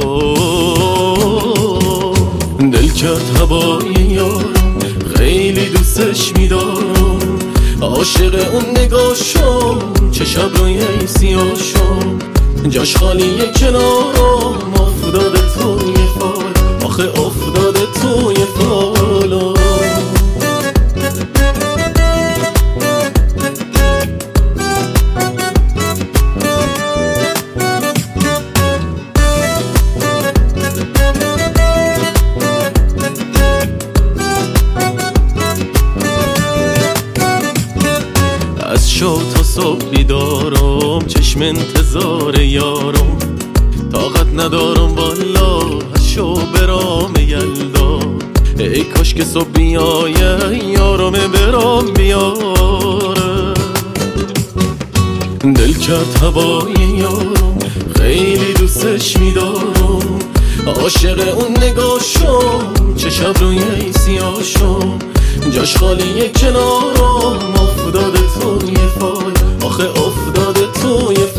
دل کرد هوای یار، خیلی دوستش میدارم، عاشق اون نگاشم، چه شب روی سیاشم، جاش خالیه کنارم، افتاده توی فال، آخه افتاده توی فالم. از شب تا صبح بیدارم، چشم انتظار یارم، طاقت ندارم والا از شب برام یلدا، ای کاش که صبح بیایه یارم برام بیاره. دل کرد هوای یارم، خیلی دوستش میدارم، عاشق اون نگاشم، چه شب روی سیاشم، جاش خالیه کنارم، افتاده توی فال، آخه افتاده توی فال.